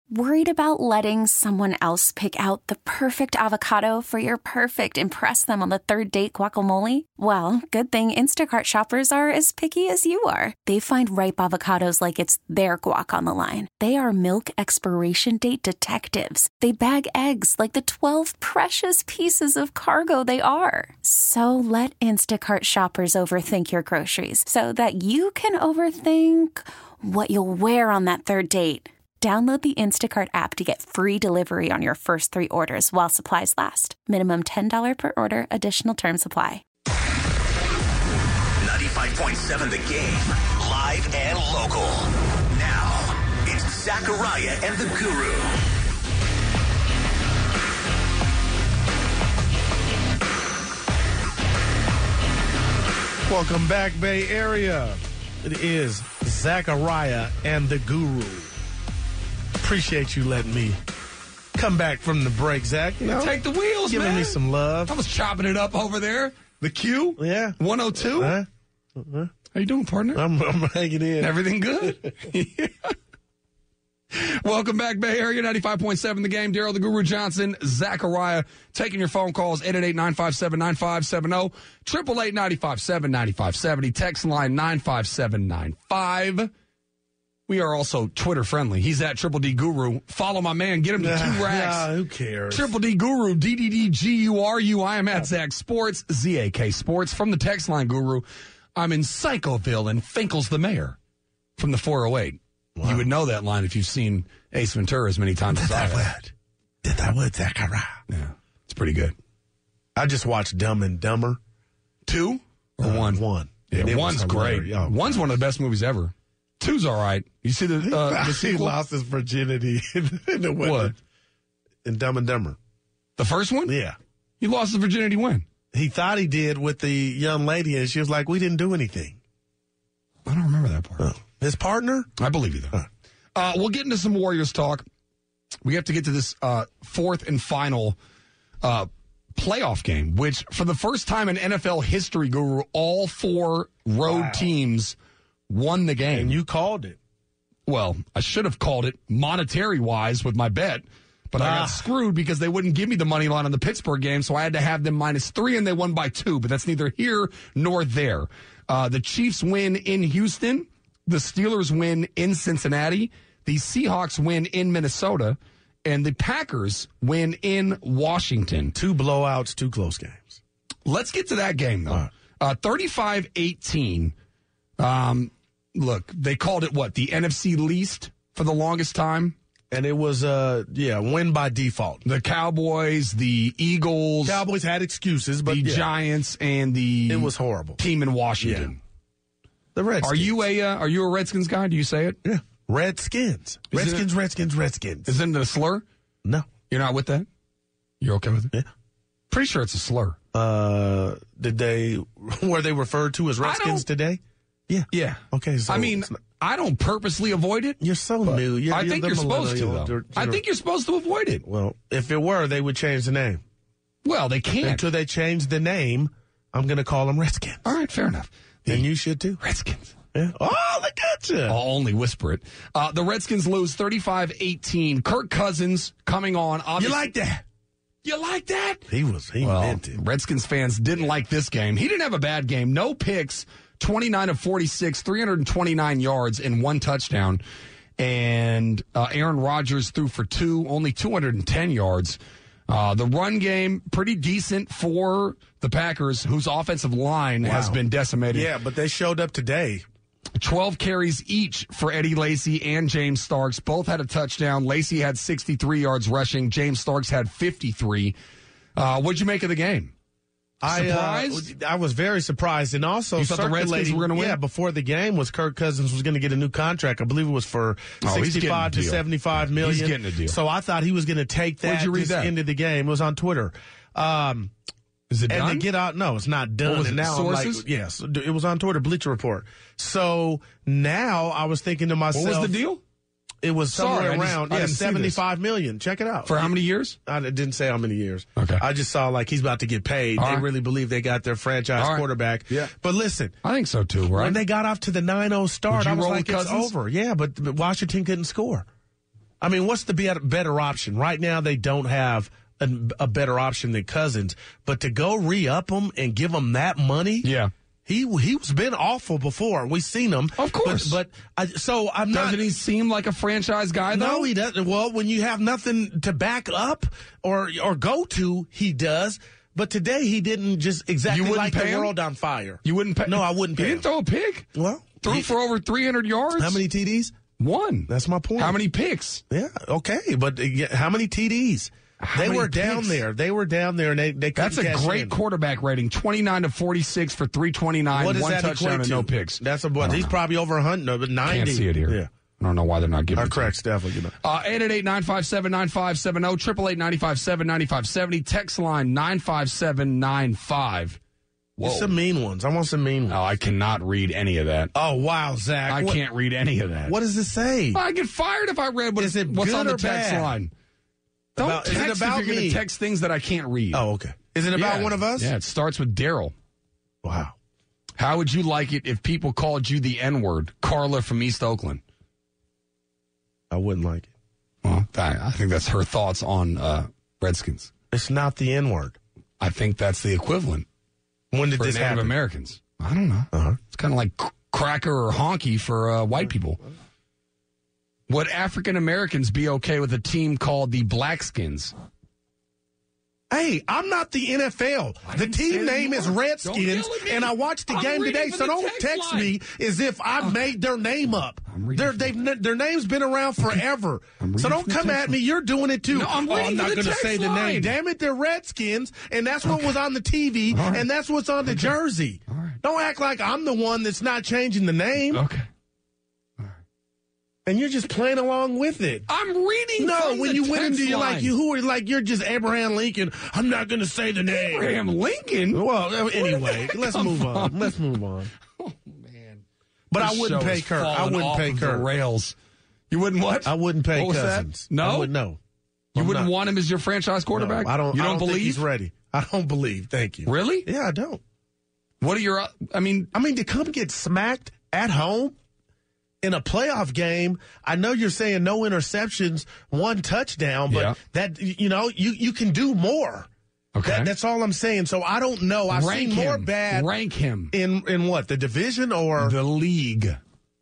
Worried about letting someone else pick out the perfect avocado for your perfect impress them on the third date guacamole? Well, good thing Instacart shoppers are as picky as you are. They find ripe avocados like it's their guac on the line. They are milk expiration date detectives. They bag eggs like the 12 precious pieces of cargo they are. So let Instacart shoppers overthink your groceries so that you can overthink what you'll wear on that third date. Download the Instacart app to get free delivery on your first 3 orders while supplies last. Minimum $10 per order. Additional terms apply. 95.7 The Game. Live and local. Now, it's Zachariah and the Guru. Welcome back, Bay Area. It is Zachariah and the Guru. Appreciate you letting me come back from the break, Zach. You know, take the wheels, giving me some love. I was chopping it up over there. The Q? Yeah. 102? How you doing, partner? I'm hanging in. Everything good? Yeah. Welcome back, Bay Area, 95.7 The Game. Daryl the Guru Johnson, Zachariah, taking your phone calls, 888-957-9570, 888-957-9570, text line 95795. We are also Twitter friendly. He's at Triple D Guru. Follow my man. Get him to 2 racks. Who cares? Triple D Guru, DDDGURU. I am at Zach Sports, ZAK Sports. From the text line, Guru, I'm in Psychoville and Finkel's the mayor from the 408. Wow. You would know that line if you've seen Ace Ventura as many times as I have. Did I would, Zachariah? Yeah, it's pretty good. I just watched Dumb and Dumber. 2 or 1? 1. Yeah, 1's great. Oh, 1's one of the best movies ever. 2's all right. You see the he sequel? lost his virginity in the What? In Dumb and Dumber. The first one? Yeah. He lost his virginity when? He thought he did with the young lady, and she was like, we didn't do anything. I don't remember that part. His partner? I believe you, though. We'll get into some Warriors talk. We have to get to this fourth and final playoff game, which for the first time in NFL history, Guru, all 4 road teams won the game. And you called it. Well, I should have called it monetary-wise with my bet, but I got screwed because they wouldn't give me the money line on the Pittsburgh game, so I had to have them -3, and they won by 2, but that's neither here nor there. The Chiefs win in Houston. The Steelers win in Cincinnati. The Seahawks win in Minnesota. And the Packers win in Washington. 2 blowouts, 2 close games. Let's get to that game, though. 35-18. Look, they called it what? The NFC least for the longest time? And it was, win by default. The Cowboys, the Eagles. Cowboys had excuses, but the Giants and the it was horrible team in Washington. Yeah. The Redskins. Are you a Redskins guy? Do you say it? Yeah. Redskins. Redskins. Isn't it a slur? No. You're not with that? You're okay with it? Yeah. Pretty sure it's a slur. Were they referred to as Redskins today? Yeah. Yeah. Okay. So I mean, I don't purposely avoid it. You're so new. I think you're supposed to, though. I think you're supposed to avoid it. Well, if it were, they would change the name. Well, they can't. Until they change the name, I'm going to call them Redskins. All right, fair enough. And you should, too. Redskins. Yeah. Oh, look at you. I'll only whisper it. The Redskins lose 35-18. Kirk Cousins coming on. You like that? You like that? He meant it. Redskins fans didn't like this game. He didn't have a bad game. No picks, 29 of 46, 329 yards, and 1 touchdown. And Aaron Rodgers threw for 2, only 210 yards. The run game, pretty decent for the Packers, whose offensive line has been decimated. Yeah, but they showed up today. 12 carries each for Eddie Lacy and James Starks. Both had a touchdown. Lacy had 63 yards rushing. James Starks had 53. What'd you make of the game? Surprised? I was very surprised. And also, you thought the Redskins were going to win? Yeah, before the game was Kirk Cousins was going to get a new contract. I believe it was for 65 to 75 million. He's getting a deal. So I thought he was going to take that into the game. It was on Twitter. Is it done? And they get out. No, it's not done. What was and it, now sources? I'm like, yes, it was on Twitter, Bleacher Report. So now I was thinking to myself, what was the deal? It was somewhere around 75 million. Check it out. For how many years? I didn't say how many years. Okay. I just saw like he's about to get paid. They really believe they got their franchise quarterback. Yeah. But listen. I think so too, right? When they got off to the 9-0 start, I was like, it's Cousins? over. Yeah, but Washington couldn't score. I mean, what's the better option? Right now, they don't have a better option than Cousins. But to go re-up him and give him that money, Yeah. He's been awful before. We've seen him. Of course. But I'm not. Doesn't he seem like a franchise guy, though? No, he doesn't. Well, when you have nothing to back up or go to, he does. But today he didn't just exactly light the world on fire. You wouldn't pay? No, I wouldn't pay He him. didn't throw a pick? Well, Threw for over 300 yards? How many TDs? One. That's my point. How many picks? Yeah, okay. But how many TDs? They were down there. They were down there, and they couldn't That's a cash great in. quarterback rating. 29-46 for 329, What does one that touchdown equate and to? no picks. That's what he's probably over 100, no, but 90. Can't see it here. Yeah. I don't know why they're not giving Our it to correct staff will get it. 888-957-9570, 888-957-9570, text line 95795. Whoa. Some mean ones. I want some mean ones. Oh, I cannot read any of that. Oh, wow, Zach. I can't read any of that. What does it say? I get fired if I read what's Is it on good the or text bad? line. Don't Is it text about if you're going me? to text things that I can't read. Oh, okay. Is it about one of us? Yeah, it starts with Daryl. Wow. How would you like it if people called you the N-word? Carla from East Oakland. I wouldn't like it. Well, I think that's her thoughts on Redskins. It's not the N-word. I think that's the equivalent When did for this Native happen? Americans. I don't know. Uh-huh. It's kind of like cracker or honky for white people. Would African Americans be okay with a team called the Blackskins? Hey, I'm not the NFL. The team name is Redskins, and I watched the game today, so don't text me as if I made their name up. Their name's been around forever. So don't come at me. You're doing it too. No, I'm I'm not going to say the name. Damn it, they're Redskins, and that's what was on the TV, and that's what's on the jersey. Don't act like I'm the one that's not changing the name. Okay. And you're just playing along with it. I'm reading. No, from when the you went text into line. you're just Abraham Lincoln. I'm not going to say the name. Abraham Lincoln. Well, anyway, let's move on. Let's move on. Oh man! But I wouldn't pay Kirk. I wouldn't pay Kirk. The rails. You wouldn't what? I wouldn't pay What was Cousins. that? No? I would no. You I'm wouldn't not. want him as your franchise quarterback? No, I don't. You I don't don't believe think he's ready. I don't believe. Thank you. Really? Yeah, I don't. What are your? I mean, to come get smacked at home in a playoff game. I know you're saying no interceptions, one touchdown, but that you can do more. okay. That's all I'm saying. So I don't know. I've seen more bad. Rank him In what? The division or the league.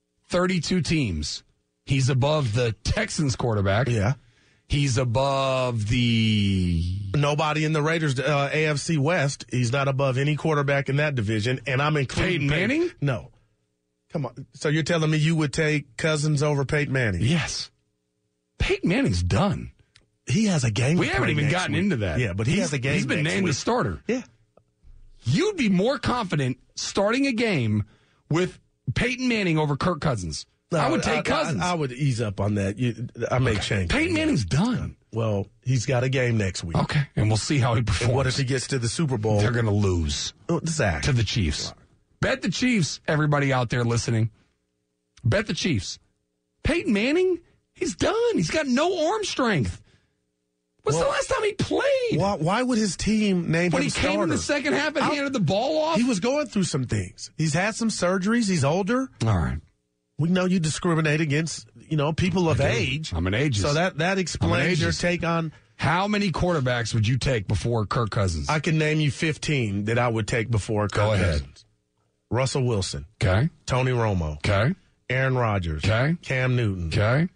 32 teams. He's above the Texans quarterback. Yeah. He's above the Nobody in the Raiders AFC West. He's not above any quarterback in that division. And I'm including Peyton Manning? No. Come on. So you're telling me you would take Cousins over Peyton Manning? Yes. Peyton Manning's done. He has a game. We to haven't play even next gotten week. into that. Yeah, but he has a game. He's been next named week. the starter. Yeah. You'd be more confident starting a game with Peyton Manning over Kirk Cousins. No, I would take Cousins. I would ease up on that. I may change. Peyton Manning's done. Well, he's got a game next week. Okay, and we'll see how he performs. And what if he gets to the Super Bowl? They're going to lose Zach. to the Chiefs. Bet the Chiefs, everybody out there listening. Bet the Chiefs. Peyton Manning, he's done. He's got no arm strength. When's the last time he played? Why would his team name When him he came in starter? the second half and handed the ball off? He was going through some things. He's had some surgeries. He's older. All right. We know you discriminate against, people of age. I'm an ageist. So that explains your take on. How many quarterbacks would you take before Kirk Cousins? I can name you 15 that I would take before Kirk Go ahead. Cousins. Russell Wilson. Okay. Tony Romo. Okay. Aaron Rodgers. Okay. Cam Newton. Okay.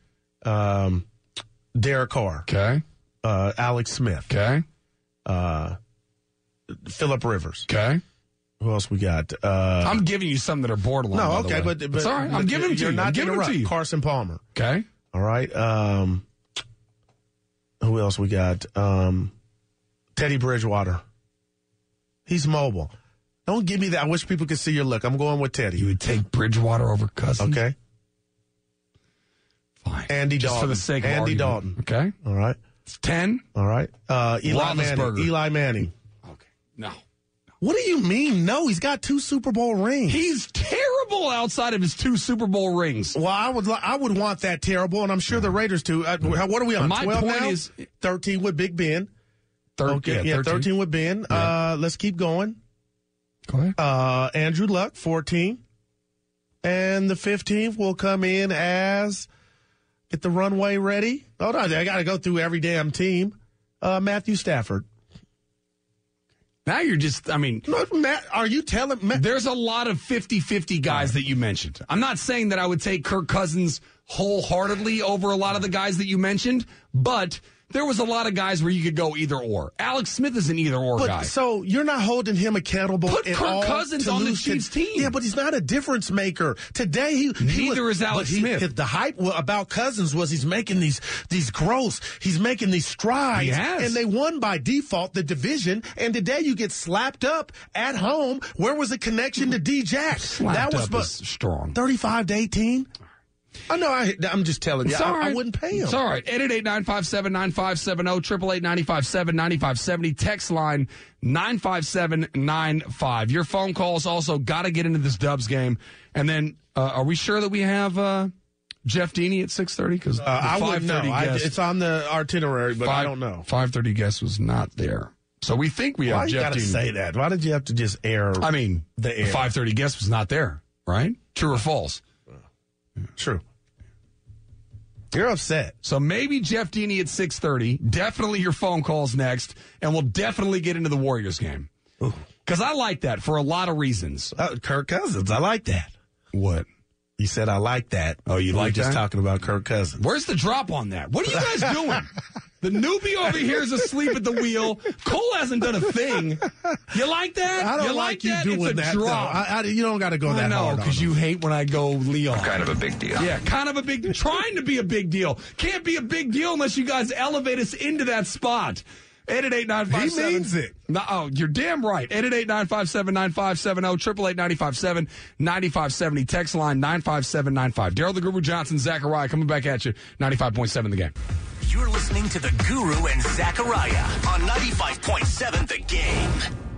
Derek Carr. Okay. Alex Smith. Okay. Phillip Rivers. Okay. Who else we got? I'm giving you some that are borderline. No, by the okay, way. but it's all right. I'm giving them to you're you. not I'm giving them to you. Carson Palmer. Okay. All right. Who else we got? Teddy Bridgewater. He's mobile. Don't give me that. I wish people could see your look. I'm going with Teddy. You would take Bridgewater over Cousins? Okay. Fine. Andy Just Dalton. for the sake of Andy argument. Dalton. Okay. All right. It's 10. All right. Eli Manning. Roethlisberger. Eli Manning. Okay. No. What do you mean? No, he's got 2 Super Bowl rings. He's terrible outside of his 2 Super Bowl rings. Well, I would want that terrible, and I'm sure the Raiders too. What are we on? My 12 point now? is 13 with Big Ben. 13 with Ben. Yeah. Let's keep going. Go ahead. Andrew Luck, 14. And the 15th will come in as Get the runway ready. Hold on, I got to go through every damn team. Matthew Stafford. Now you're just, Matt, are you telling me? There's a lot of 50-50 guys that you mentioned. I'm not saying that I would take Kirk Cousins wholeheartedly over a lot of the guys that you mentioned, but there was a lot of guys where you could go either or. Alex Smith is an either or guy. So you're not holding him accountable Put at Kirk all Cousins on the Chiefs team. Yeah, but he's not a difference maker. Today, Neither is Alex Smith. The hype about Cousins was he's making these growths. He's making these strides. He has. And they won by default the division. And today you get slapped up at home. Where was the connection to D-Jack? That was strong. 35-18. I know. I'm just telling you. I wouldn't pay him. It's all right. 888-957-9570, 888-957-9570. Text line 95795. Your phone calls also got to get into this Dubs game. And then, are we sure that we have Jeff Deeney at 6:30? Because I wouldn't know. It's on the itinerary, but I don't know. 5:30 guest was not there. So we think we have Jeff Deeney. Why you got to say that? Why did you have to just air the air? The 5:30 guest was not there, right? True or false? True. You're upset. So maybe Jeff Deeney at 6:30. Definitely your phone calls next, and we'll definitely get into the Warriors game. Because I like that for a lot of reasons. Kirk Cousins, I like that. What? You said I like that. Oh, you like that? Just talking about Kirk Cousins. Where's the drop on that? What are you guys doing? The newbie over here is asleep at the wheel. Cole hasn't done a thing. You like that? I don't like you doing it's a that. Drop. You don't got to go that hard. I know, because you hate when I go Leon. Kind of a big deal. Yeah, kind of a big trying to be a big deal. Can't be a big deal unless you guys elevate us into that spot. 888-957. He means it. No, you're damn right. 888-957-9570, 888-957-9570. Text line 95795. Daryl the Guru Johnson, Zachariah coming back at you. 95.7 The Game. You're listening to the Guru and Zachariah on 95.7 The Game.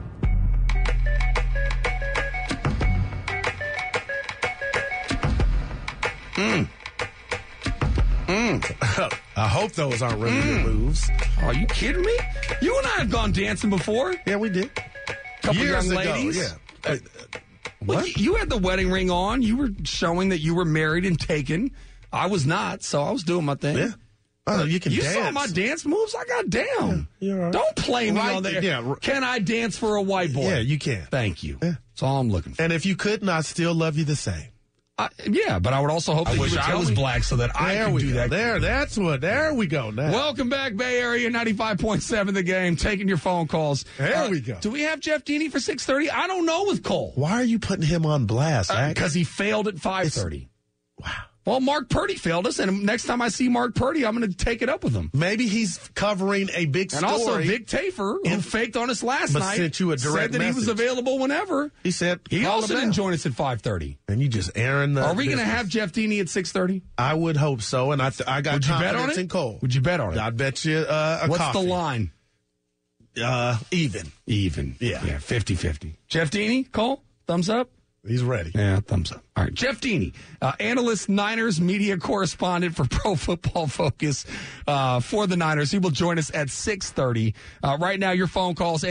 I hope those aren't really good moves. Are you kidding me? You and I have gone dancing before. Yeah, we did. Couple Years young ago, ladies. yeah. What? You had the wedding ring on. You were showing that you were married and taken. I was not, so I was doing my thing. Yeah. Oh, you You dance. saw my dance moves? I got down. Yeah, you're all right. Don't play me Right, on there. yeah. Can I dance for a white boy? Yeah, you can. Thank you. Yeah. That's all I'm looking for. And if you couldn't, I'd still love you the same. Yeah, but I would also hope that you would tell me. Black so that I could do that. There we go now. Welcome back, Bay Area 95.7 The Game. Taking your phone calls. There we go. Do we have Jeff Deeney for 6:30? I don't know with Cole. Why are you putting him on blast? Because he failed at 5:30. Wow. Well, Mark Purdy failed us, and next time I see Mark Purdy, I'm going to take it up with him. Maybe he's covering a big story. And also Vic Tafer, who faked on us last night, sent you a direct said that he was available whenever. He said he also didn't join us at 5:30. And you just airing the Are we going to business. have Jeff Deeney at 6:30? I would hope so, and I got Would you bet on confidence it? in Cole. Would you bet on it? I'd bet you a What's coffee. the line? Even. Even. Yeah. 50-50. Jeff Deeney, Cole, thumbs up? He's ready. Yeah, thumbs up. All right, Jeff Deeney, analyst, Niners media correspondent for Pro Football Focus for the Niners. He will join us at 6:30. Right now, your phone calls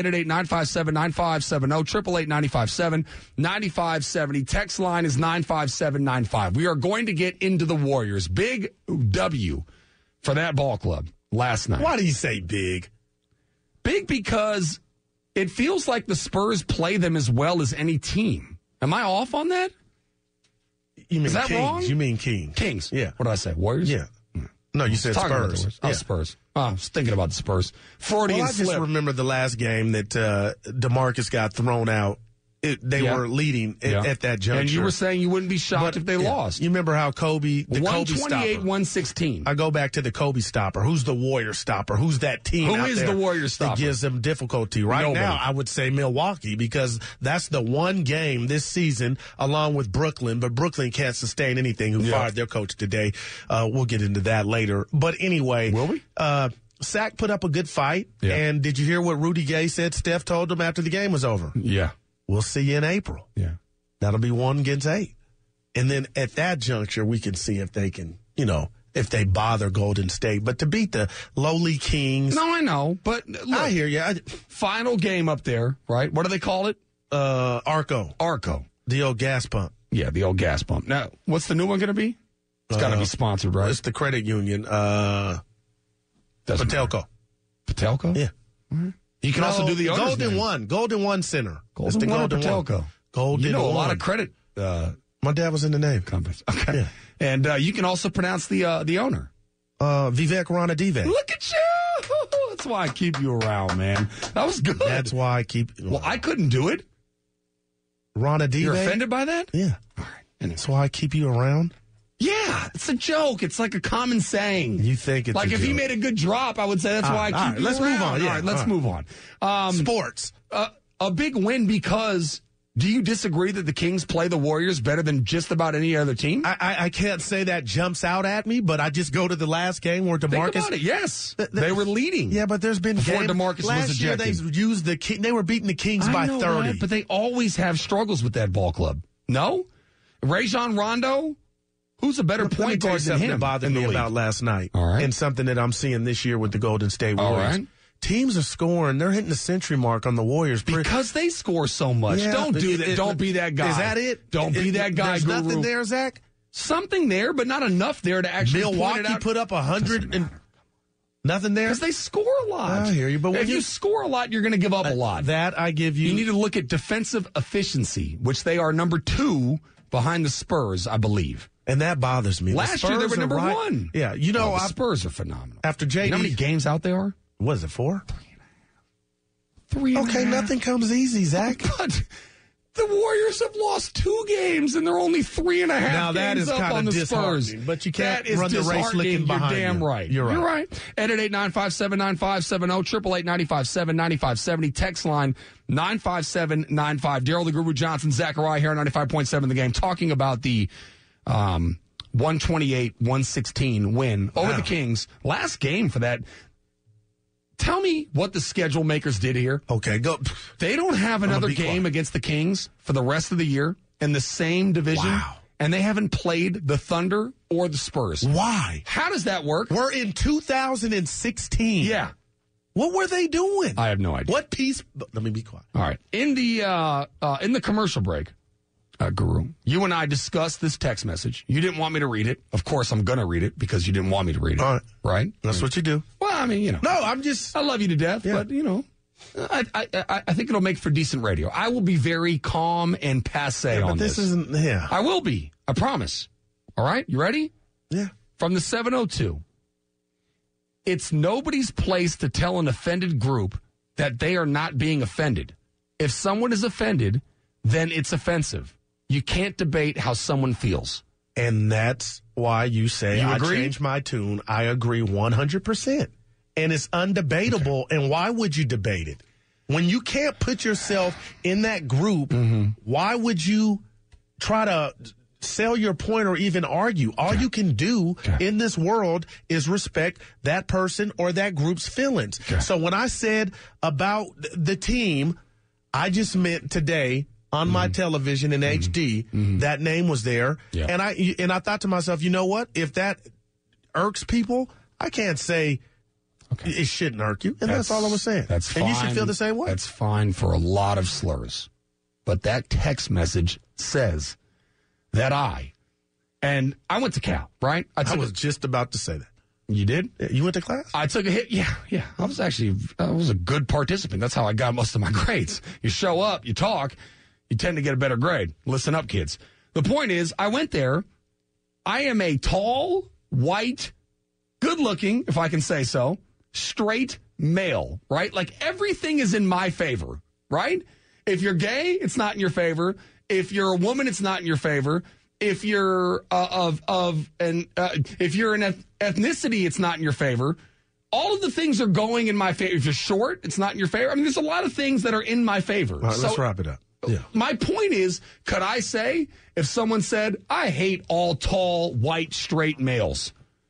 888-957-9570, 888-957-9570. Text line is 95795. We are going to get into the Warriors. Big W for that ball club last night. Why do you say big? Big because it feels like the Spurs play them as well as any team. Am I off on that? You mean Is that Kings? wrong? You mean Kings? Kings. Yeah. What did I say? Warriors? Yeah. No, you said Talking about the Spurs. Warriors. Oh, Spurs. Oh, I was thinking about the Spurs. Freudian Well, I just slip. remember the last game that DeMarcus got thrown out. They were leading at that juncture. And you were saying you wouldn't be shocked if they lost. You remember how Kobe, the Kobe 128, stopper. 116. I go back to the Kobe stopper. Who's the Warrior stopper? Who's that team Who out is there the Warrior stopper? that gives them difficulty? Right Nobody. now, I would say Milwaukee because that's the one game this season along with Brooklyn, but Brooklyn can't sustain anything who fired their coach today. We'll get into that later. But anyway. Will we? Sack put up a good fight. Yeah. And did you hear what Rudy Gay said Steph told him after the game was over? Yeah. We'll see you in April. Yeah. That'll be 1 against 8. And then at that juncture, we can see if they can, if they bother Golden State. But to beat the lowly Kings. No, I know. But look, I hear you. final game up there, right? What do they call it? Arco. Arco. The old gas pump. Yeah, the old gas pump. Now, what's the new one going to be? It's got to be sponsored, right? It's the credit union. Patelco. Patelco? Yeah. Mm-hmm. You can also do the owner's Golden name. One. Golden One Center. Golden the One or Golden Patelco? One. Golden You know One. a lot of credit My dad was in the name. companies. Okay. Yeah. And you can also pronounce the owner. Vivek Ranadive. Look at you! That's why I keep you around, man. That was good. That's why I keep. Well, I couldn't do it. Ranadive. You're offended by that? Yeah. All right. Anyway. That's why I keep you around. Yeah, it's a joke. It's like a common saying. You think it's like a if he joke. made a good drop, I would say that's why I keep you let's around. move on. Yeah, All right, let's all right. move on. Sports. A big win because do you disagree that the Kings play the Warriors better than just about any other team? I can't say that jumps out at me, but I just go to the last game where DeMarcus. Think about it. Yes, they were leading. Yeah, but there's been Before games. DeMarcus was last year ejected. they used they were beating the Kings by I know 30. that, but they always have struggles with that ball club. No, Rajon Rondo, who's a better Let me point tell you guard than something him that bothered in the me league. about last night. All right. And something that I'm seeing this year with the Golden State All Warriors. right. Teams are scoring. They're hitting the century mark on the Warriors. Because they score so much. Yeah, Don't do that. Don't be that guy. Is that it? Don't be that guy, There's Guru. nothing there, Zach? Something there, but not enough there to actually point it Milwaukee out. put up 100 and nothing there? Because they score a lot. I hear you, but when if you score a lot, you're going to give up a lot. That I give you. You need to look at defensive efficiency, which they are number 2 behind the Spurs, I believe. And that bothers me. The Last year, they Spurs were are number right. 1. Yeah, you know, the Spurs are phenomenal. after JD. You know how many games out there are? What is it, 4? 3 and a Okay, half. nothing comes easy, Zach. But the Warriors have lost 2 games, and they're only 3.5 Now, that games is up kinda on the Spurs. disheartening, but you can't That is run the race disheartening. looking behind You're damn you. right. You're right. Ed at 895-795-70, 888-957-9570, text line 95795. Daryl the Guru Johnson, Zachariah here on 95.7 The Game, talking about the 128-116 win over the Kings. Last game for that. Tell me what the schedule makers did here. Okay, go. They don't have another be game quiet. against the Kings for the rest of the year in the same division. Wow. And they haven't played the Thunder or the Spurs. Why? How does that work? We're in 2016. Yeah. What were they doing? I have no idea. What piece? Let me be quiet. All right. In the commercial break, Guru, you and I discussed this text message. You didn't want me to read it. Of course, I'm going to read it because you didn't want me to read it. All right. Right? That's what you do. Well, I mean, No, I'm just. I love you to death, Yeah. but, I think it'll make for decent radio. I will be very calm and passe on But this isn't. Yeah. I will be. I promise. All right? You ready? Yeah. From the 702. It's nobody's place to tell an offended group that they are not being offended. If someone is offended, then it's offensive. You can't debate how someone feels. And that's why you say You I agree? changed my tune. I agree 100%. And it's undebatable. And why would you debate it? When you can't put yourself in that group, why would you try to sell your point or even argue? All you can do in this world is respect that person or that group's feelings. So when I said about the team, I just meant today on my television in HD, that name was there. Yeah. And I thought to myself, you know what? If that irks people, I can't say it shouldn't irk you. And that's all I was saying. That's fine. And you should feel the same way. That's fine for a lot of slurs. But that text message says that I went to Cal, right? I was just about to say that. You did? You went to class? I took a hit. Yeah. I was a good participant. That's how I got most of my grades. You show up, you talk, you tend to get a better grade. Listen up, kids. The point is, I went there. I am a tall, white, good-looking, if I can say so, straight male, right? Like everything is in my favor, right? If you're gay, it's not in your favor. If you're a woman, it's not in your favor. If you're if you're an ethnicity, it's not in your favor. All of the things are going in my favor. If you're short, it's not in your favor. I mean, there's a lot of things that are in my favor. All right, let's wrap it up. Yeah. My point is, could I say if someone said, I hate all tall, white, straight males?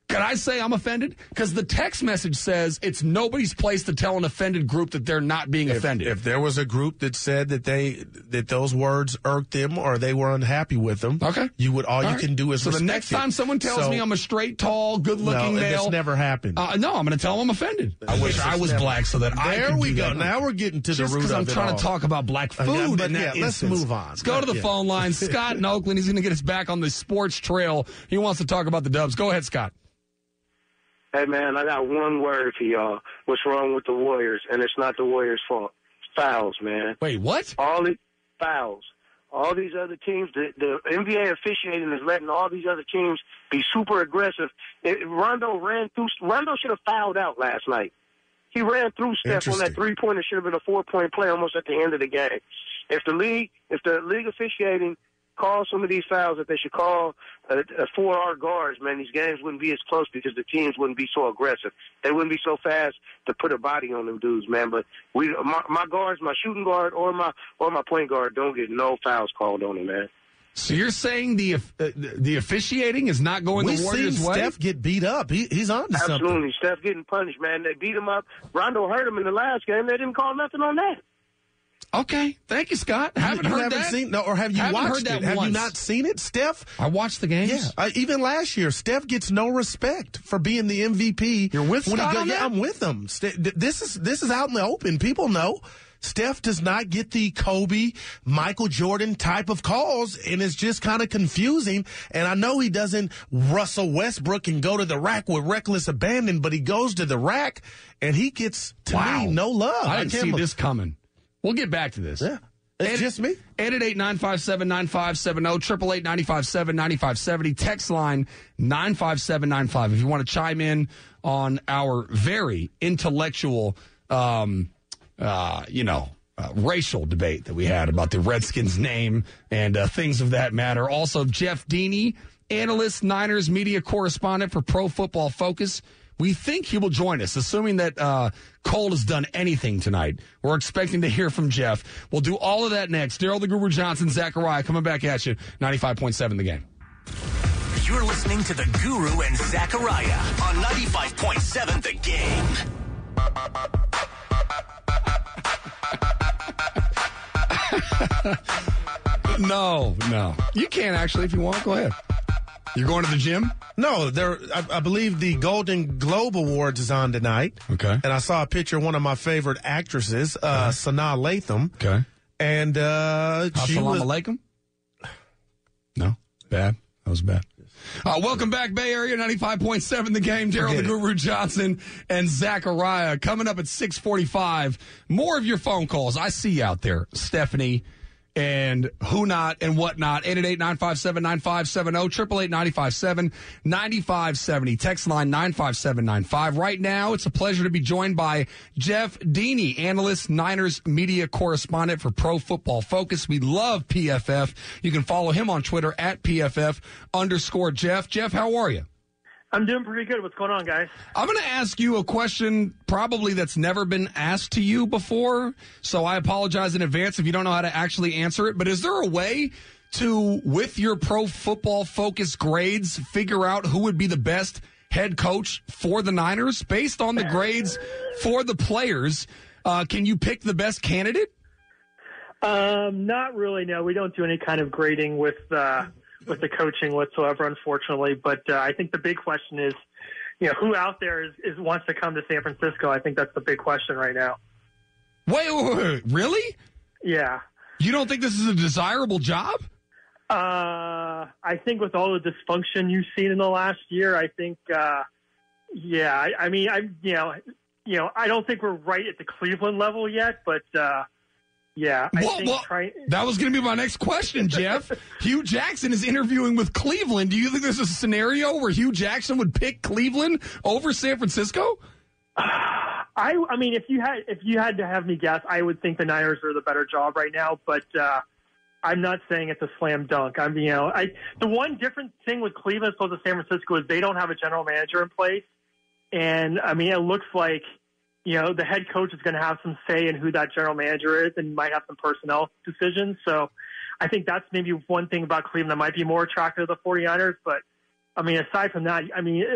Can I say I'm offended? Because the text message says it's nobody's place to tell an offended group that they're not being offended. If there was a group that said that those words irked them or they were unhappy with them, okay, you can do is so respect the next time someone tells me I'm a straight, tall, good-looking male, this never happened. No, I'm going to tell them I'm offended. I wish I was black so that I could There we do go. that. Now we're getting to the root of it. I'm trying to talk about black food. But let's move on. Let's go to the phone line. Scott in Oakland. He's going to get us back on the sports trail. He wants to talk about the Dubs. Go ahead, Scott. Hey, man, I got one word for y'all. What's wrong with the Warriors? And it's not the Warriors' fault. Fouls, man. Wait, what? All the fouls. All these other teams, the NBA officiating is letting all these other teams be super aggressive. Rondo should have fouled out last night. He ran through Steph on that three-pointer. Should have been a 4-point play almost at the end of the game. If the league officiating calls some of these fouls that they should call for our guards, man, these games wouldn't be as close because the teams wouldn't be so aggressive. They wouldn't be so fast to put a body on them dudes, man. But my guards, my shooting guard or my point guard, don't get no fouls called on them, man. So you're saying the officiating is not going the Warriors' way? We've seen Steph get beat up. He's on to something. Absolutely. Steph getting punished, man. They beat him up. Rondo hurt him in the last game. They didn't call nothing on that. Okay. Thank you, Scott. Haven't heard that. Seen, no, or have you watched it? Have you not seen it, Steph? I watched the games. Yeah. Even last year, Steph gets no respect for being the MVP. You're with Scott on that? Yeah, I'm with him. This is out in the open. People know. Steph does not get the Kobe, Michael Jordan type of calls, and it's just kind of confusing. And I know he doesn't Russell Westbrook and go to the rack with reckless abandon, but he goes to the rack, and he gets, to me, no love. I didn't see this coming. We'll get back to this. Yeah. It's just me. 888-957-9570, 888-957-9570, text line 95795. If you want to chime in on our very intellectual racial debate that we had about the Redskins name and things of that matter. Also, Jeff Deeney, analyst, Niners media correspondent for Pro Football Focus. We think he will join us, assuming that Cole has done anything tonight. We're expecting to hear from Jeff. We'll do all of that next. Daryl the Guru Johnson, Zachariah, coming back at you, 95.7 The Game. You're listening to the Guru and Zachariah on 95.7 The Game. No. You can actually if you want. Go ahead. You're going to the gym? No, I believe the Golden Globe Awards is on tonight. Okay. And I saw a picture of one of my favorite actresses, Sanaa Lathan. Okay. And Assalamu alaikum? No? Bad? That was bad. Welcome back, Bay Area, 95.7 The Game. Daryl the Guru Johnson and Zachariah. Coming up at 6:45. More of your phone calls. I see you out there, Stephanie and who not and whatnot. 888-957-9570, 888-957-9570. Text line 95795. Right now, it's a pleasure to be joined by Jeff Deeney, analyst, Niners media correspondent for Pro Football Focus. We love PFF. You can follow him on Twitter at PFF_Jeff. Jeff, how are you? I'm doing pretty good. What's going on, guys? I'm going to ask you a question probably that's never been asked to you before, so I apologize in advance if you don't know how to actually answer it. But is there a way to, with your Pro Football Focus grades, figure out who would be the best head coach for the Niners? Based on the grades for the players, can you pick the best candidate? Not really, no. We don't do any kind of grading with the coaching whatsoever, unfortunately. But I think the big question is, who out there wants to come to San Francisco? I think that's the big question right now. Wait, really? Yeah. You don't think this is a desirable job? I think with all the dysfunction you've seen in the last year, I think, I don't think we're right at the Cleveland level yet, but. Yeah, that was going to be my next question, Jeff. Hugh Jackson is interviewing with Cleveland. Do you think there's a scenario where Hugh Jackson would pick Cleveland over San Francisco? I mean, if you had to have me guess, I would think the Niners are the better job right now. But I'm not saying it's a slam dunk. The one different thing with Cleveland as opposed to San Francisco is they don't have a general manager in place, and I mean, it looks like. The head coach is going to have some say in who that general manager is and might have some personnel decisions. So I think that's maybe one thing about Cleveland that might be more attractive to the 49ers. But I mean, aside from that, I mean,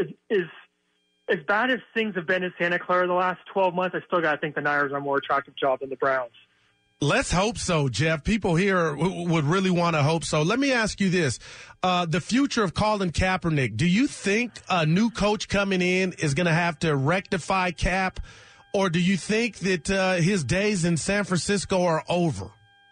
as bad as things have been in Santa Clara the last 12 months, I still got to think the Niners are a more attractive job than the Browns. Let's hope so, Jeff. People here would really want to hope so. Let me ask you this. The future of Colin Kaepernick, do you think a new coach coming in is going to have to rectify Cap, or do you think that his days in San Francisco are over?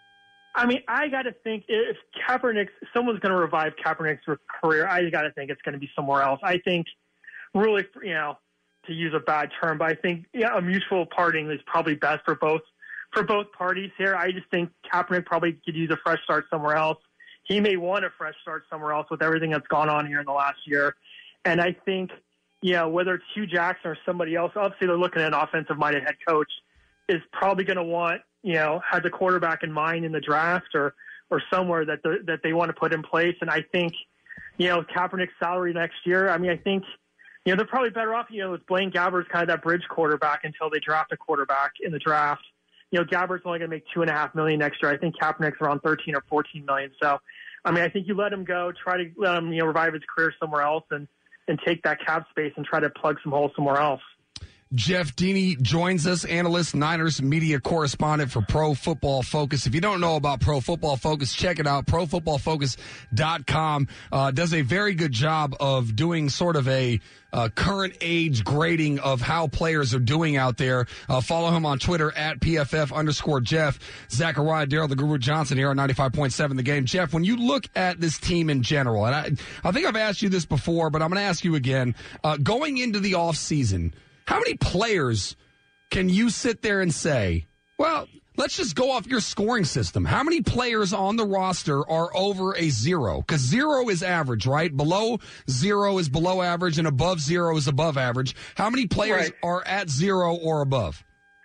I mean, I got to think if someone's going to revive Kaepernick's career, I got to think it's going to be somewhere else. I think really, to use a bad term, but I think a mutual parting is probably best for both parties here. I just think Kaepernick probably could use a fresh start somewhere else. He may want a fresh start somewhere else with everything that's gone on here in the last year. And I think, whether it's Hugh Jackson or somebody else, obviously they're looking at an offensive-minded head coach, is probably going to want, had the quarterback in mind in the draft or somewhere that they want to put in place. And I think, Kaepernick's salary next year, I mean, I think, they're probably better off, with Blaine Gabbert kind of that bridge quarterback until they draft a quarterback in the draft. Gabbert's only going to make $2.5 million next year. I think Kaepernick's around $13 or $14 million. So, I mean, I think you let him go, try to let him, revive his career somewhere else and take that cap space and try to plug some holes somewhere else. Jeff Deeney joins us, analyst, Niners media correspondent for Pro Football Focus. If you don't know about Pro Football Focus, check it out. ProFootballFocus.com does a very good job of doing sort of a current age grading of how players are doing out there. Follow him on Twitter at PFF_Jeff. Zachariah Darrell, the Guru Johnson here on 95.7 The Game. Jeff, when you look at this team in general, and I think I've asked you this before, but I'm going to ask you again, going into the offseason, how many players can you sit there and say, well, let's just go off your scoring system. How many players on the roster are over a 0? Because 0 is average, right? Below 0 is below average, and above 0 is above average. How many players are at 0 or above?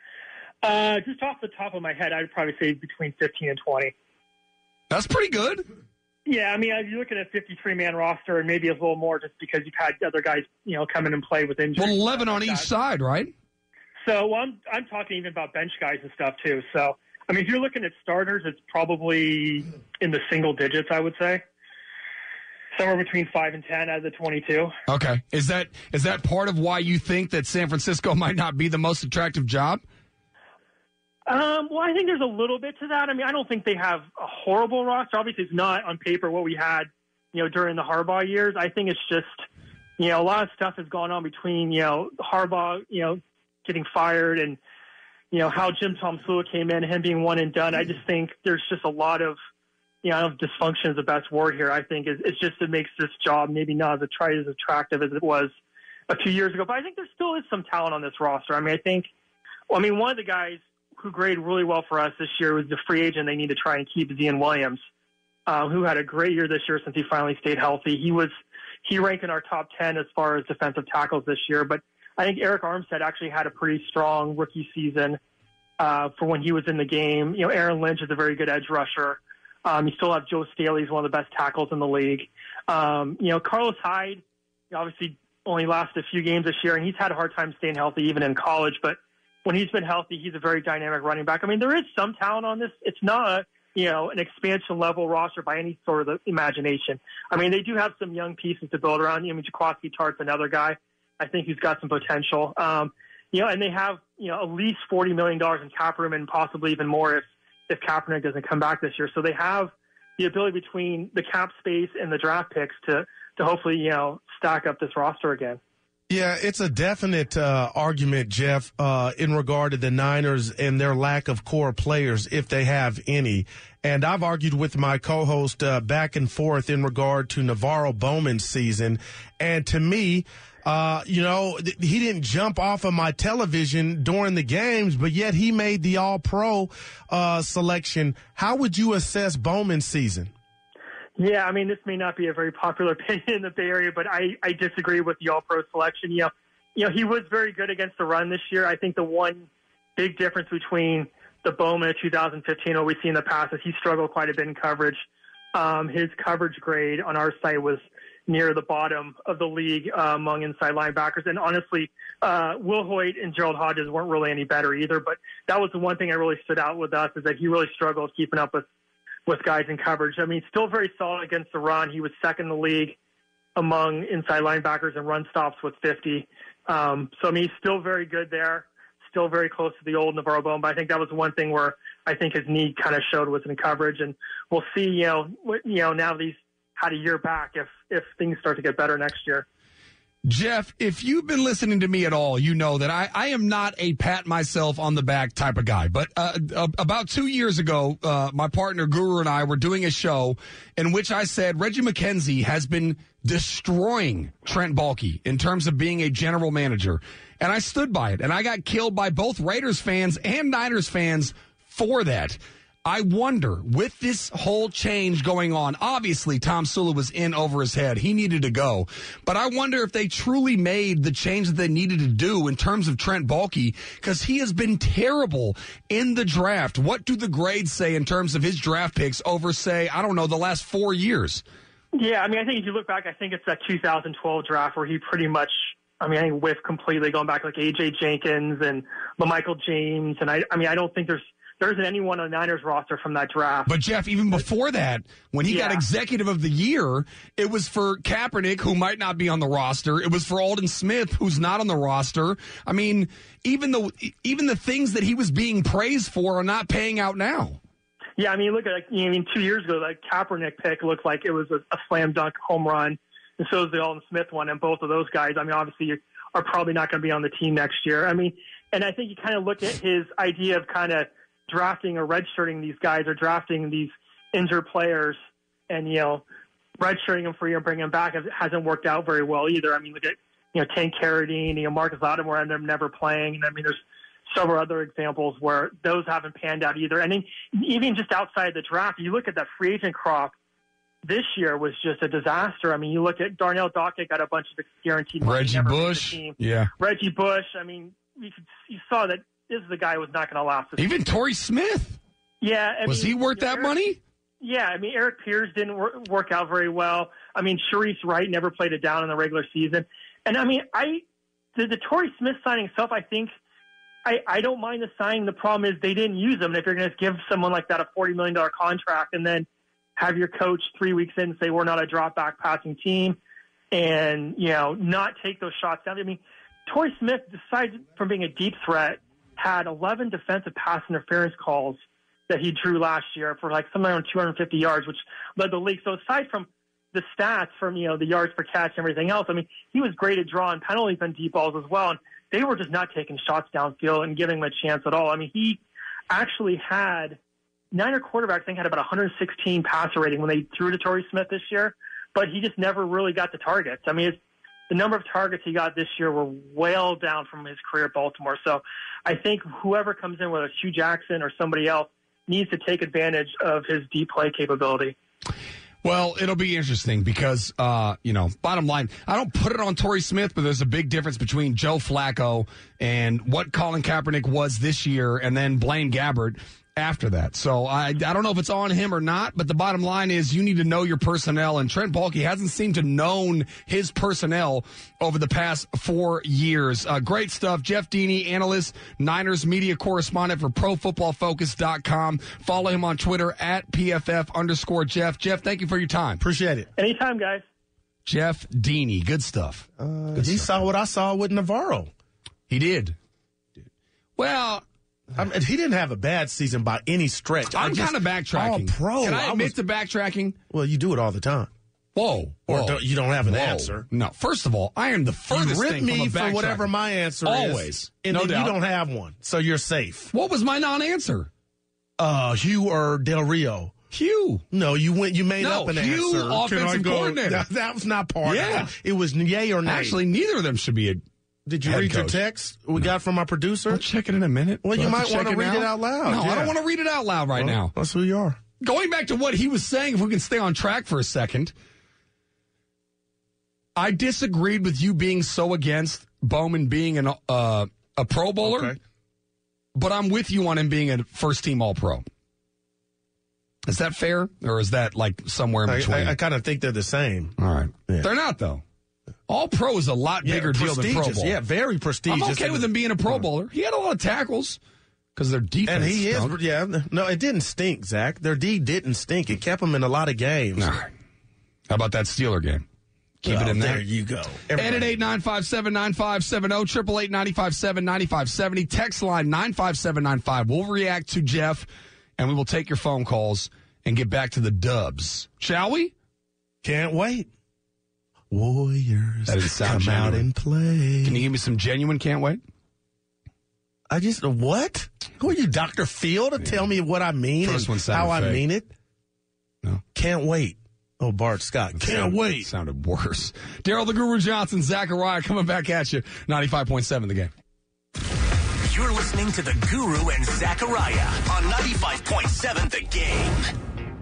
Just off the top of my head, I'd probably say between 15 and 20. That's pretty good. Yeah, I mean, you're looking at a 53-man roster and maybe a little more just because you've had other guys, come in and play with injuries. Well, 11 on each side, right? So I'm talking even about bench guys and stuff too. So, I mean, if you're looking at starters, it's probably in the single digits, I would say. Somewhere between 5 and 10 out of the 22. Okay. Is that part of why you think that San Francisco might not be the most attractive job? Well, I think there's a little bit to that. I mean, I don't think they have a horrible roster. Obviously, it's not on paper what we had, during the Harbaugh years. I think it's just, a lot of stuff has gone on between, Harbaugh, getting fired and, how Jim Tomsula came in, him being one and done. I just think there's just a lot of, I don't know if dysfunction is the best word here. I think it's just, it makes this job maybe not as attractive as it was a few years ago. But I think there still is some talent on this roster. I mean, one of the guys who graded really well for us this year was the free agent they need to try and keep, Zion Williams, who had a great year this year since he finally stayed healthy. He ranked in our top 10 as far as defensive tackles this year, but I think Eric Armstead actually had a pretty strong rookie season for when he was in the game. Aaron Lynch is a very good edge rusher. You still have Joe Staley, who's one of the best tackles in the league. Carlos Hyde obviously only lasted a few games this year, and he's had a hard time staying healthy even in college, but when he's been healthy, he's a very dynamic running back. I mean, there is some talent on this. It's not, an expansion level roster by any sort of imagination. I mean, they do have some young pieces to build around. Jaquaski Tartt's another guy, I think, who's got some potential. And they have, at least $40 million in cap room and possibly even more if Kaepernick doesn't come back this year. So they have the ability between the cap space and the draft picks to hopefully, stack up this roster again. Yeah, it's a definite argument, Jeff, in regard to the Niners and their lack of core players, if they have any. And I've argued with my co-host back and forth in regard to Navarro Bowman's season. And to me, he didn't jump off of my television during the games, but yet he made the All-Pro selection. How would you assess Bowman's season? Yeah, I mean, this may not be a very popular opinion in the Bay Area, but I disagree with the All-Pro selection. He was very good against the run this year. I think the one big difference between the Bowman of 2015 and what we see in the past is he struggled quite a bit in coverage. His coverage grade on our site was near the bottom of the league among inside linebackers. And honestly, Will Hoyt and Gerald Hodges weren't really any better either. But that was the one thing that really stood out with us, is that he really struggled keeping up with guys in coverage. I mean, still very solid against the run. He was second in the league among inside linebackers and run stops with 50. So, I mean, he's still very good there, still very close to the old Navarro Bowman. But I think that was one thing where I think his knee kind of showed was in coverage. And we'll see, now that he's had a year back, if things start to get better next year. Jeff, if you've been listening to me at all, you know that I am not a pat myself on the back type of guy. But about 2 years ago, my partner Guru and I were doing a show in which I said Reggie McKenzie has been destroying Trent Baalke in terms of being a general manager. And I stood by it. And I got killed by both Raiders fans and Niners fans for that. I wonder, with this whole change going on, obviously Tom Sula was in over his head. He needed to go. But I wonder if they truly made the change that they needed to do in terms of Trent Baalke, because he has been terrible in the draft. What do the grades say in terms of his draft picks over, say, I don't know, the last 4 years? Yeah, I mean, I think if you look back, I think it's that 2012 draft where he pretty much, I think whiffed completely, going back like A.J. Jenkins and LaMichael James. And I don't think there isn't anyone on the Niners roster from that draft. But, Jeff, even before that, when he got Executive of the Year, it was for Kaepernick, who might not be on the roster. It was for Aldon Smith, who's not on the roster. I mean, even the things that he was being praised for are not paying out now. Yeah, I mean, look at 2 years ago, that Kaepernick pick looked like it was a slam dunk home run, and so is the Aldon Smith one. And both of those guys, I mean, obviously are probably not going to be on the team next year. I mean, and I think you kind of look at his idea of kind of drafting or redshirting these guys, or drafting these injured players and, redshirting them for a year and bringing them back hasn't worked out very well either. I mean, look at, Tank Carradine, Marcus Lattimore ended up never playing. And I mean, there's several other examples where those haven't panned out either. And then even just outside the draft, you look at that free agent crop this year was just a disaster. I mean, you look at Darnell Dockett got a bunch of guaranteed money. Reggie Bush. Yeah. Reggie Bush. I mean, you saw that this is the guy who was not going to last. Even Torrey Smith. Yeah. Was he worth that money? Yeah. I mean, Eric Pierce didn't work out very well. I mean, Sharice Wright never played it down in the regular season. And I mean, the Torrey Smith signing itself, I think, I don't mind the signing. The problem is they didn't use him. And if you're going to give someone like that a $40 million contract and then have your coach 3 weeks in say, we're not a drop back passing team, and, not take those shots down. I mean, Torrey Smith, aside from being a deep threat, had 11 defensive pass interference calls that he drew last year for like somewhere around 250 yards, which led the league. So aside from the stats from, the yards per catch and everything else, I mean, he was great at drawing penalties on deep balls as well. And they were just not taking shots downfield and giving him a chance at all. I mean, he actually had Niner quarterbacks, I think, had about 116 passer rating when they threw to Torrey Smith this year, but he just never really got the targets. I mean, the number of targets he got this year were well down from his career at Baltimore. So I think whoever comes in, whether it's Hugh Jackson or somebody else, needs to take advantage of his deep play capability. Well, it'll be interesting because, bottom line, I don't put it on Torrey Smith, but there's a big difference between Joe Flacco and what Colin Kaepernick was this year and then Blaine Gabbert after that. So I don't know if it's on him or not, but the bottom line is you need to know your personnel, and Trent Baalke hasn't seemed to known his personnel over the past 4 years. Great stuff. Jeff Deeney, analyst, Niners media correspondent for ProFootballFocus.com. Follow him on Twitter at PFF_Jeff. Jeff, thank you for your time. Appreciate it. Anytime, guys. Jeff Deeney. Good stuff. He saw what I saw with Navarro. He did. Well, he didn't have a bad season by any stretch. I'm kind of backtracking. Pro. Can I admit to backtracking? Well, you do it all the time. Whoa. Or you don't have an answer. No. First of all, I am the furthest you thing from a me backtracker. for whatever my answer Always. is. And no then doubt. You don't have one, so you're safe. What was my non-answer? Hugh or Del Rio. Hugh. No, you made up an Hugh, answer. offensive coordinator. That was not part of it. It was yay or nay. Actually, neither of them should be a Did you head read coach. your text we got from our producer? I'll check it in a minute. Well, you might want to read it out loud. No, I don't want to read it out loud right now. That's who you are. Going back to what he was saying, if we can stay on track for a second, I disagreed with you being so against Bowman being a Pro Bowler, but I'm with you on him being a first-team All-Pro. Is that fair, or is that like somewhere in between? I kind of think they're the same. All right. Yeah. They're not, though. All-Pro is a lot bigger deal than Pro Bowl. Yeah, very prestigious. I'm okay with him being a Pro Bowler. He had a lot of tackles because their defense and he stunk. No, it didn't stink, Zach. Their D didn't stink. It kept them in a lot of games. All right. How about that Steeler game? Keep it in there. There you go. 888-957-9570, 888-957-9570. Text line 95795. We'll react to Jeff, and we will take your phone calls and get back to the dubs. Shall we? Can't wait. Warriors That doesn't sound come out genuine. and play. Can you give me some genuine can't wait? What? Who are you, Dr. Phil, to tell me what I mean First one and sounded how I fake. mean it? No. Can't wait. Oh, Bart Scott. Can't wait. Sounded worse. Daryl the Guru Johnson, Zachariah coming back at you. 95.7 The Game. You're listening to the Guru and Zachariah on 95.7 The Game.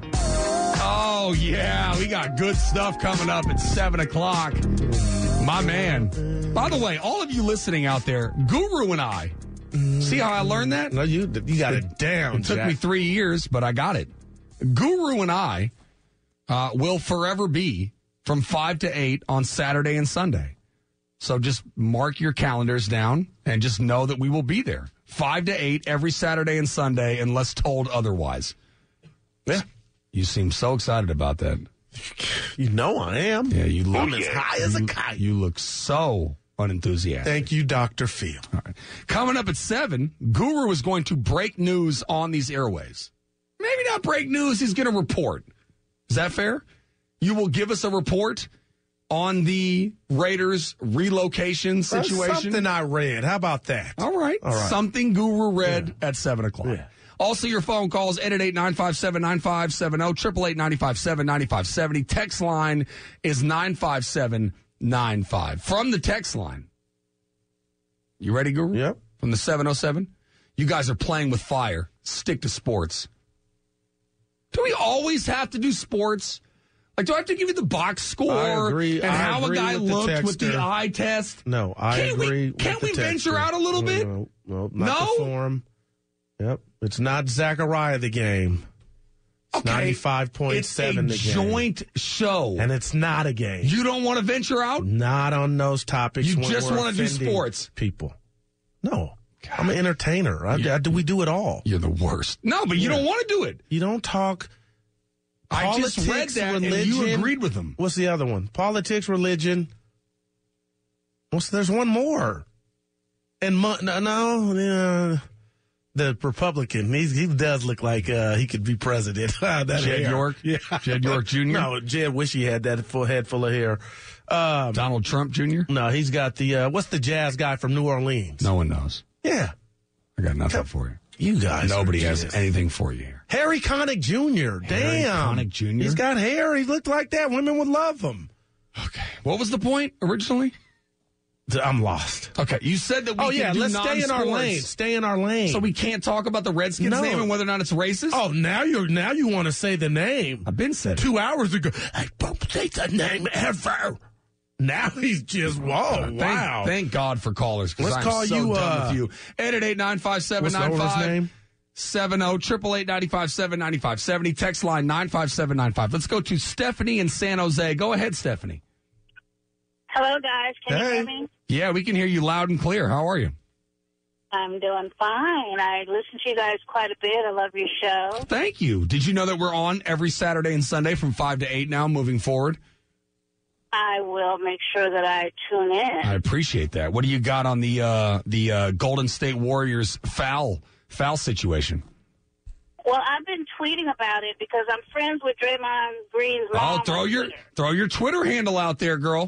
Oh, yeah. We got good stuff coming up at 7 o'clock. My man. By the way, all of you listening out there, Guru and I, see how I learned that? No, you got it down, It took Jack. me 3 years, but I got it. Guru and I will forever be from 5 to 8 on Saturday and Sunday. So just mark your calendars down and just know that we will be there. 5 to 8 every Saturday and Sunday unless told otherwise. Yeah. You seem so excited about that. You know I am. Yeah, you look I'm as high as a kite. You look so unenthusiastic. Thank you, Dr. Phil. All right. Coming up at 7, Guru is going to break news on these airways. Maybe not break news, he's going to report. Is that fair? You will give us a report on the Raiders relocation situation? Something I read. How about that? All right. Something Guru read at 7 o'clock. Yeah. Also, your phone calls, 888-957-9570, 888-957-9570. Text line is 95795. From the text line, you ready, Guru? Yep. From the 707, you guys are playing with fire. Stick to sports. Do we always have to do sports? Like, do I have to give you the box score I agree. and I how agree a guy with the looked with the texter. eye test? No, I agree. Can't we with the venture texter. out a little bit? No, not No? the form. Yep. It's not Zachariah the game. It's 95.7 It's a the game. joint show. And it's not a game. You don't want to venture out? Not on those topics. You when just we're wanna do offending sports. People. No. I'm an entertainer. We do it all. You're the worst. No, but you don't want to do it. You don't talk I just read politics, that religion. and you agreed with them. What's the other one? Politics, religion. There's one more. And the Republican. He does look like he could be president. That Jed hair. York? Yeah. Jed York Jr.? No, Jed wish he had that full head full of hair. Donald Trump Jr.? No, he's got the what's the jazz guy from New Orleans? No one knows. Yeah. I got nothing for you. You guys. Nobody are has just- anything for you here. Harry Connick Jr. Harry Damn. Connick Jr.? He's got hair. He looked like that. Women would love him. Okay. What was the point originally? I'm lost. Okay. You said that we can do let's stay in our non-sports. lane. Stay in our lane. So we can't talk about the Redskins No. name and whether or not it's racist? Oh, now you want to say the name. I've been said it. 2 hours ago, I won't say the name ever. Now he's just, whoa, wow. Thank God for callers, because Let's I'm call so you, done with you. 888-957-9570, what's the owner's name? 888-957-9570. Text line 95795. Let's go to Stephanie in San Jose. Go ahead, Stephanie. Hello, guys. Can you Hey. hear me? Yeah, we can hear you loud and clear. How are you? I'm doing fine. I listen to you guys quite a bit. I love your show. Thank you. Did you know that we're on every Saturday and Sunday from 5 to 8 now moving forward? I will make sure that I tune in. I appreciate that. What do you got on the Golden State Warriors foul situation? Well, I've been tweeting about it because I'm friends with Draymond Green's mom. Oh, throw your Twitter handle out there, girl.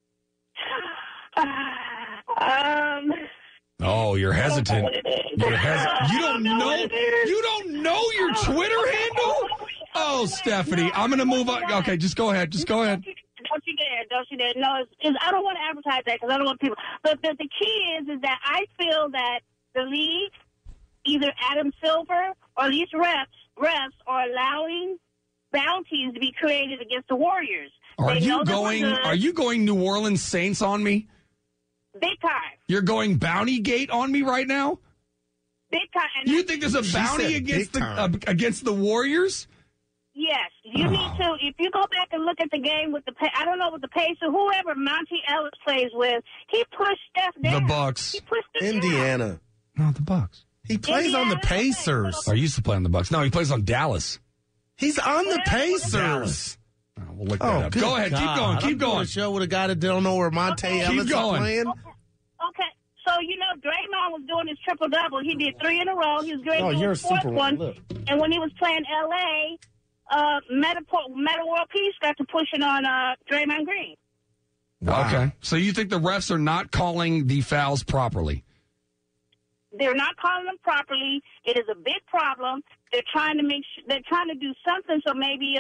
Oh, you're hesitant. You're hesitant. You don't know. You don't know your Twitter handle? Oh, Stephanie, I'm going to move on. Okay, just go ahead. Just go ahead. Don't you dare. No, I don't want to advertise that because I don't want people. But the key is that I feel that the league, either Adam Silver or these refs are allowing bounties to be created against the Warriors. Are They you know that we're going? good. Are you going New Orleans Saints on me? Big time. You're going Bounty Gate on me right now? Big time. And You think there's a She bounty said against big time. against the Warriors? yes, you need to. If you go back and look at the game with I don't know, with the Pacers, whoever Monty Ellis plays with, he pushed Steph down. The Bucks. He pushed him down. Indiana. No, the Bucks. He plays on the Indiana, Pacers. I used to play on the Bucks. No, he plays on Dallas. He's on the Whatever. Pacers. We'll look that up. Go ahead. God. Keep going. A show with a guy that don't know where Monte Ellis is playing. Okay. So, Draymond was doing his triple-double. He did 3 in a row. He was going to do his fourth one. Look. And when he was playing L.A., Meta World Peace got to pushing on Draymond Green. Wow. Okay. So you think the refs are not calling the fouls properly? They're not calling them properly. It is a big problem. They're trying to do something so maybe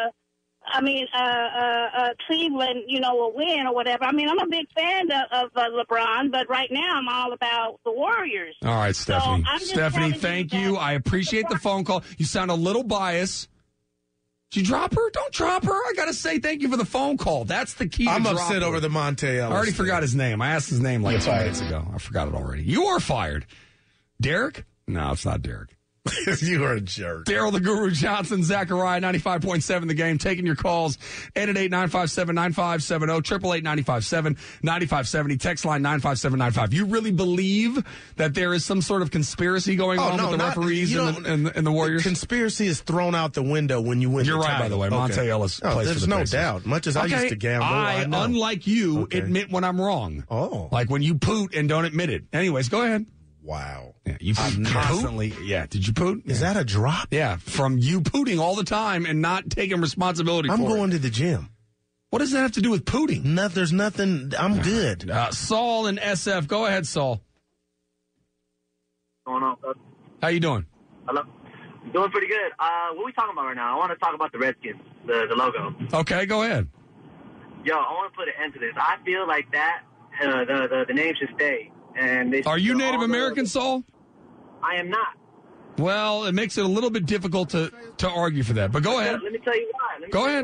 Cleveland, will win or whatever. I mean, I'm a big fan of LeBron, but right now I'm all about the Warriors. All right, Stephanie. So Stephanie, thank you. I appreciate the phone call. You sound a little biased. Did you drop her? Don't drop her. I got to say thank you for the phone call. That's the key. I'm upset over the Monte Ellis. I already forgot his name. I asked his name like 2 minutes ago. I forgot it already. You are fired. Derek? No, it's not Derek. You are a jerk. Daryl the Guru Johnson, Zachariah, 95.7 The Game, taking your calls, 888-957-9570, 888-957-9570, text line 95795. You really believe that there is some sort of conspiracy going on with the referees and the Warriors? Conspiracy is thrown out the window when you win the title. You're right, by the way. Monte Ellis plays for the There's no Pacers. doubt. Much as I used to gamble, I know. Unlike you, admit when I'm wrong. Oh. Like when you poot and don't admit it. Anyways, go ahead. Wow. Yeah, you constantly. Yeah. Did you poot? Is that a drop? Yeah. From you pooting all the time and not taking responsibility for it. I'm going to the gym. What does that have to do with pooting? There's nothing. I'm good. Saul and SF. Go ahead, Saul. What's going on, bud? How you doing? Hello. Doing pretty good. What are we talking about right now? I want to talk about the Redskins, the logo. Okay, go ahead. Yo, I want to put an end to this. I feel like that the name should stay. And are you Native American, Saul? I am not. Well, it makes it a little bit difficult to argue for that. But go ahead. Let me tell you why. Go ahead.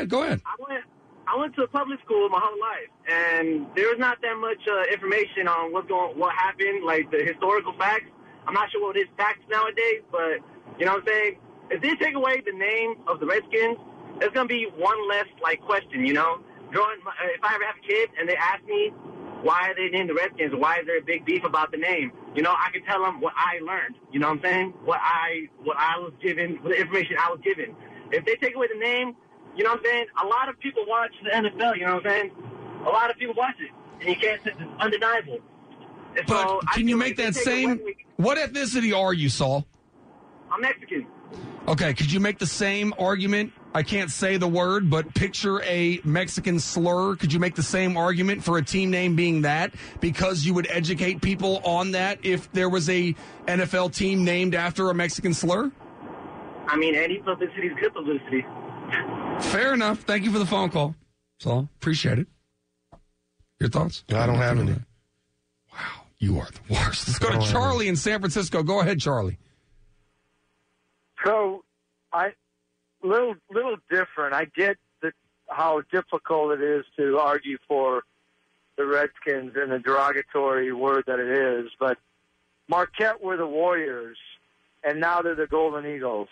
I went to a public school my whole life, and there was not that much information on what happened, like the historical facts. I'm not sure what is facts nowadays, but you know what I'm saying? If they take away the name of the Redskins, there's going to be one less question, If I ever have a kid and they ask me why they named the Redskins, why is there a big beef about the name, I can tell them what I learned, you know what I'm saying? What I was given, the information I was given. If they take away the name, you know what I'm saying? A lot of people watch the NFL, you know what I'm saying? A lot of people watch it, and you can't, it's undeniable. And but so can you make that same, what ethnicity are you, Saul? I'm Mexican. Okay, could you make the same argument? I can't say the word, but picture a Mexican slur. Could you make the same argument for a team name being that? Because you would educate people on that if there was a NFL team named after a Mexican slur? I mean, any publicity is good publicity. Fair enough. Thank you for the phone call, Saul. Appreciate it. Your thoughts? I don't have any. Wow, you are the worst. Let's go to Charlie in San Francisco. Go ahead, Charlie. So, little different. I get how difficult it is to argue for the Redskins and the derogatory word that it is, but Marquette were the Warriors, and now they're the Golden Eagles.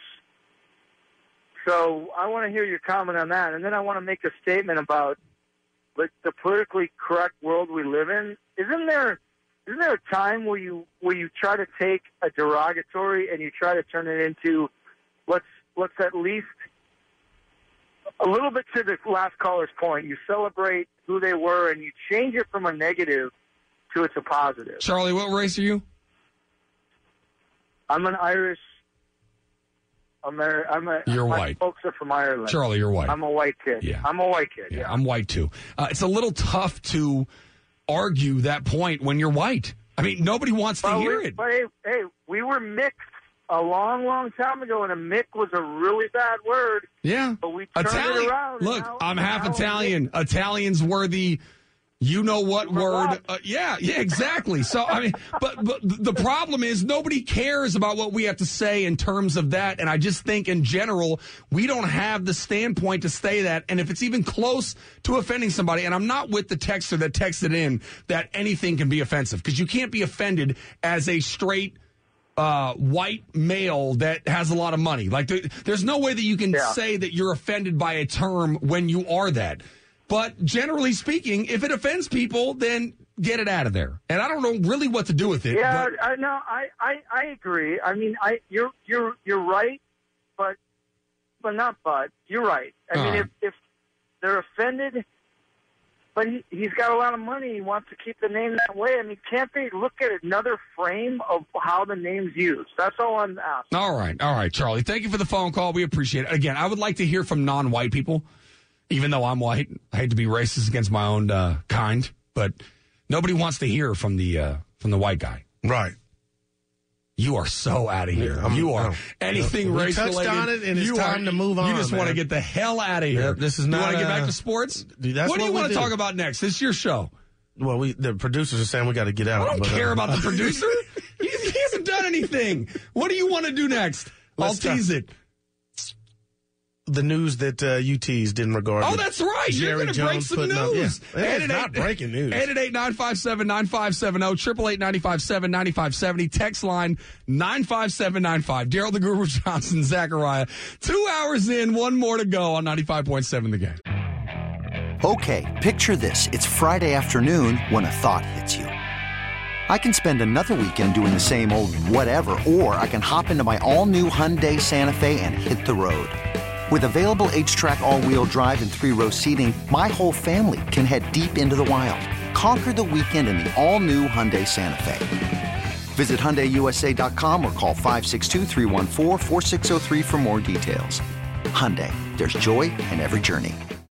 So I want to hear your comment on that, and then I want to make a statement about the politically correct world we live in. Isn't there a time where you try to take a derogatory and you try to turn it into let's at least a little bit to the last caller's point. You celebrate who they were and you change it from a negative to it's a positive. Charlie, what race are you? I'm an Irish. You're my white. Folks are from Ireland. Charlie, you're white. I'm a white kid. Yeah. I'm a white kid. Yeah, I'm white too. It's a little tough to argue that point when you're white. I mean, nobody wants to hear it. But hey, we were mixed a long, long time ago, and a mick was a really bad word. Yeah. But we turned it around. Look, I'm half Italian. Italians were the word. Yeah, exactly. So, I mean, but the problem is nobody cares about what we have to say in terms of that. And I just think in general, we don't have the standpoint to say that. And if it's even close to offending somebody, and I'm not with the texter that texted in that anything can be offensive, because you can't be offended as a straight white male that has a lot of money. Like there's no way that you can say that you're offended by a term when you are that. But generally speaking, if it offends people, then get it out of there. And I don't know really what to do with it. Yeah, I agree. I mean, you're right, but you're right. I mean, they're offended. But he's got a lot of money. He wants to keep the name that way. I mean, can't they look at another frame of how the name's used? That's all I'm asking. All right, Charlie. Thank you for the phone call. We appreciate it. Again, I would like to hear from non-white people, even though I'm white. I hate to be racist against my own kind, but nobody wants to hear from the white guy. Right. You are so out of here. Anything race related. We touched on it, and it's time to move on. You just want to get the hell out of here. Yep, this is not. You want to get back to sports? What do you want to talk about next? This is your show. Well, the producers are saying we got to get out. I don't care about the producer. He hasn't done anything. What do you want to do next? I'll tease it. The news that you teased in regard to that's right. You're going to break some news. It's not breaking news. 888-957-9570, 888-957-9570, text line 95795. Daryl the Guru Johnson, Zachariah. 2 hours in, one more to go on 95.7 The Game. Okay, picture this. It's Friday afternoon when a thought hits you. I can spend another weekend doing the same old whatever, or I can hop into my all-new Hyundai Santa Fe and hit the road. With available H-Track all-wheel drive and 3-row seating, my whole family can head deep into the wild. Conquer the weekend in the all-new Hyundai Santa Fe. Visit HyundaiUSA.com or call 562-314-4603 for more details. Hyundai, there's joy in every journey.